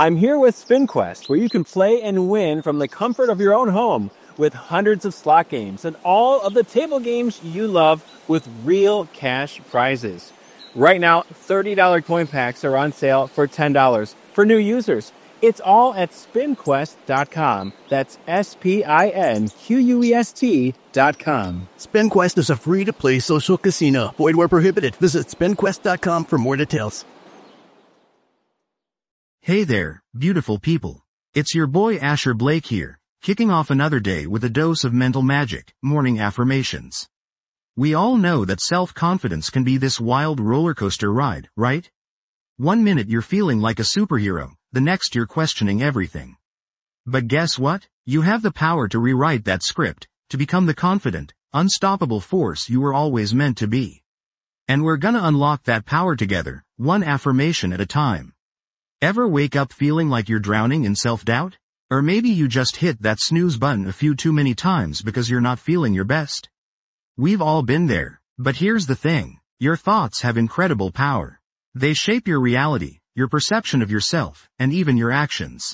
I'm here with SpinQuest, where you can play and win from the comfort of your own home with hundreds of slot games and all of the table games you love with real cash prizes. Right now, $30 coin packs are on sale for $10 for new users. It's all at spinquest.com. That's SPINQUEST.com. SpinQuest is a free-to-play social casino. Void where prohibited. Visit spinquest.com for more details. Hey there, beautiful people. It's your boy Asher Blake here, kicking off another day with a dose of mental magic, morning affirmations. We all know that self-confidence can be this wild roller coaster ride, right? One minute you're feeling like a superhero, the next you're questioning everything. But guess what? You have the power to rewrite that script, to become the confident, unstoppable force you were always meant to be. And we're gonna unlock that power together, one affirmation at a time. Ever wake up feeling like you're drowning in self-doubt? Or maybe you just hit that snooze button a few too many times because you're not feeling your best. We've all been there, but here's the thing. Your thoughts have incredible power. They shape your reality, your perception of yourself, and even your actions.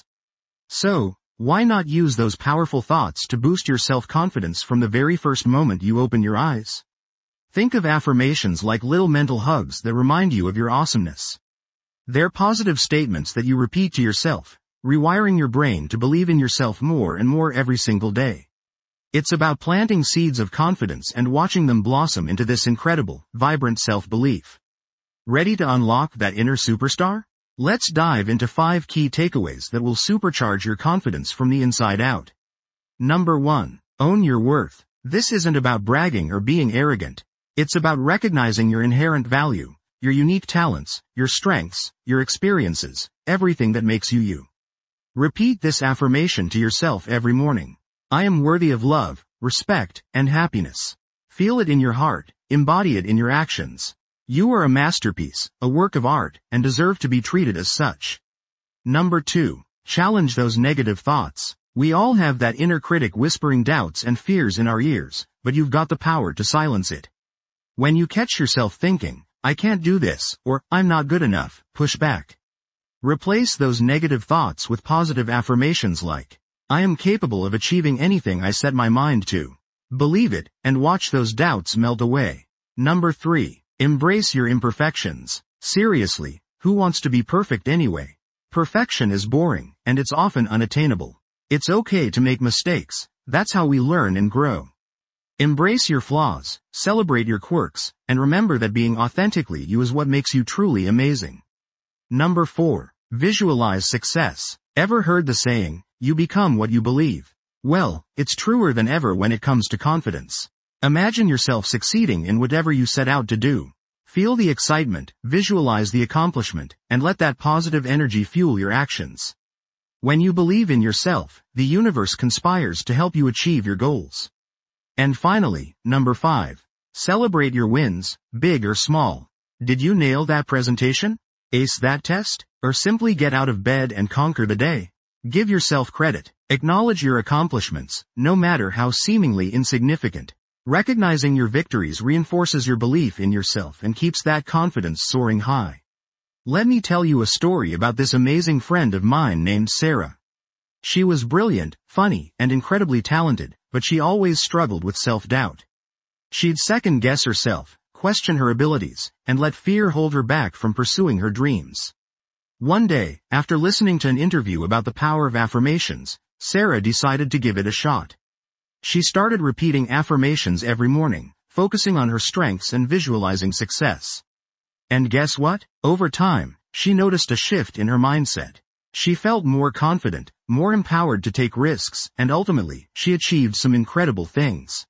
So, why not use those powerful thoughts to boost your self-confidence from the very first moment you open your eyes? Think of affirmations like little mental hugs that remind you of your awesomeness. They're positive statements that you repeat to yourself, rewiring your brain to believe in yourself more and more every single day. It's about planting seeds of confidence and watching them blossom into this incredible, vibrant self-belief. Ready to unlock that inner superstar? Let's dive into 5 key takeaways that will supercharge your confidence from the inside out. Number 1. Own your worth. This isn't about bragging or being arrogant. It's about recognizing your inherent value, your unique talents, your strengths, your experiences, everything that makes you you. Repeat this affirmation to yourself every morning. I am worthy of love, respect, and happiness. Feel it in your heart, embody it in your actions. You are a masterpiece, a work of art, and deserve to be treated as such. Number 2. Challenge those negative thoughts. We all have that inner critic whispering doubts and fears in our ears, but you've got the power to silence it. When you catch yourself thinking, I can't do this, or I'm not good enough, push back. Replace those negative thoughts with positive affirmations like, I am capable of achieving anything I set my mind to. Believe it, and watch those doubts melt away. Number 3. Embrace your imperfections. Seriously, who wants to be perfect anyway? Perfection is boring, and it's often unattainable. It's okay to make mistakes. That's how we learn and grow. Embrace your flaws, celebrate your quirks, and remember that being authentically you is what makes you truly amazing. Number 4. Visualize success. Ever heard the saying, you become what you believe? Well, it's truer than ever when it comes to confidence. Imagine yourself succeeding in whatever you set out to do. Feel the excitement, visualize the accomplishment, and let that positive energy fuel your actions. When you believe in yourself, the universe conspires to help you achieve your goals. And finally, number 5. Celebrate your wins, big or small. Did you nail that presentation? Ace that test? Or simply get out of bed and conquer the day? Give yourself credit. Acknowledge your accomplishments, no matter how seemingly insignificant. Recognizing your victories reinforces your belief in yourself and keeps that confidence soaring high. Let me tell you a story about this amazing friend of mine named Sarah. She was brilliant, funny, and incredibly talented, but she always struggled with self-doubt. She'd second-guess herself, question her abilities, and let fear hold her back from pursuing her dreams. One day, after listening to an interview about the power of affirmations, Sarah decided to give it a shot. She started repeating affirmations every morning, focusing on her strengths and visualizing success. And guess what? Over time, she noticed a shift in her mindset. She felt more confident, more empowered to take risks, and ultimately, she achieved some incredible things.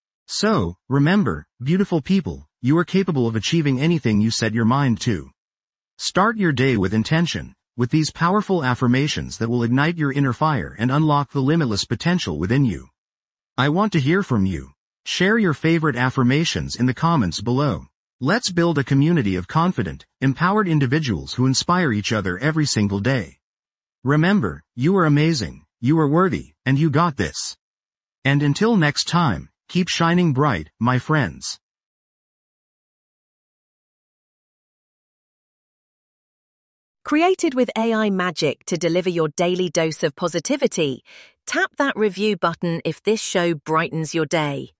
So, remember, beautiful people, you are capable of achieving anything you set your mind to. Start your day with intention, with these powerful affirmations that will ignite your inner fire and unlock the limitless potential within you. I want to hear from you. Share your favorite affirmations in the comments below. Let's build a community of confident, empowered individuals who inspire each other every single day. Remember, you are amazing, you are worthy, and you got this. And until next time, keep shining bright, my friends. Created with AI magic to deliver your daily dose of positivity, tap that review button if this show brightens your day.